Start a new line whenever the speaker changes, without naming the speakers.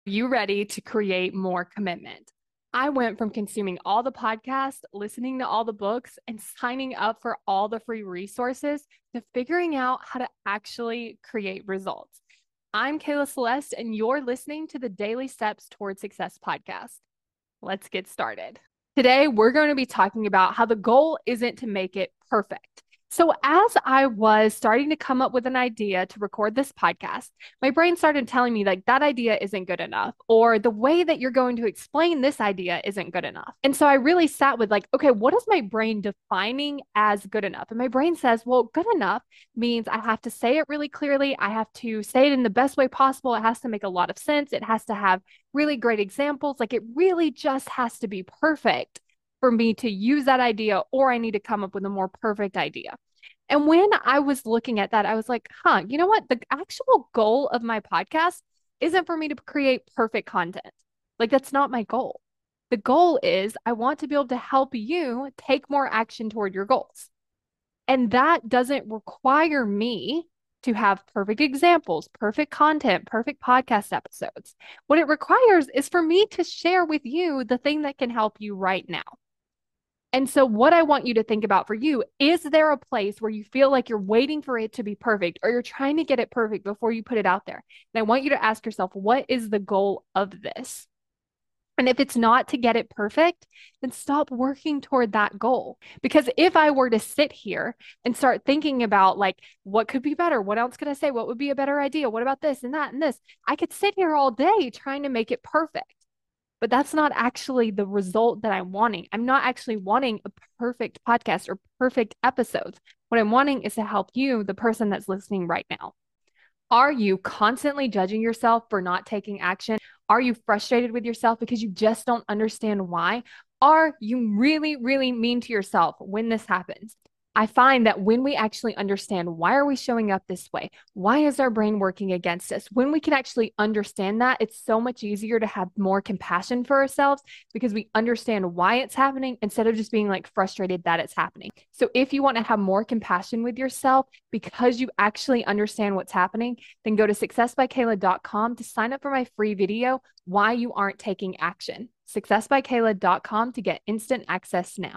You ready to create more commitment? I went from consuming all the podcasts, listening to all the books, and signing up for all the free resources to figuring out how to actually create results. I'm Kayla Celeste, and you're listening to the Daily Steps Toward Success podcast. Let's get started. Today, we're going to be talking about how the goal isn't to make it perfect. So, as I was starting to come up with an idea to record this podcast, my brain started telling me like that idea isn't good enough, or the way that you're going to explain this idea isn't good enough. And so I really sat with like, okay, what is my brain defining as good enough? And my brain says, well, good enough means I have to say it really clearly. I have to say it in the best way possible. It has to make a lot of sense. It has to have really great examples. Like it really just has to be perfect for me to use that idea, or I need to come up with a more perfect idea. And when I was looking at that, I was like, you know what? The actual goal of my podcast isn't for me to create perfect content. Like, that's not my goal. The goal is I want to be able to help you take more action toward your goals. And that doesn't require me to have perfect examples, perfect content, perfect podcast episodes. What it requires is for me to share with you the thing that can help you right now. And so, what I want you to think about for you is there a place where you feel like you're waiting for it to be perfect or you're trying to get it perfect before you put it out there? And I want you to ask yourself, what is the goal of this? And if it's not to get it perfect, then stop working toward that goal. Because if I were to sit here and start thinking about like, what could be better? What else could I say? What would be a better idea? What about this and that and this? I could sit here all day trying to make it perfect. But that's not actually the result that I'm wanting. I'm not actually wanting a perfect podcast or perfect episodes. What I'm wanting is to help you, the person that's listening right now. Are you constantly judging yourself for not taking action? Are you frustrated with yourself because you just don't understand why? Are you really, really mean to yourself when this happens? I find that when we actually understand why are we showing up this way? Why is our brain working against us? When we can actually understand that, it's so much easier to have more compassion for ourselves because we understand why it's happening instead of just being like frustrated that it's happening. So if you want to have more compassion with yourself because you actually understand what's happening, then go to successbykayla.com to sign up for my free video, Why You Aren't Taking Action. Successbykayla.com to get instant access now.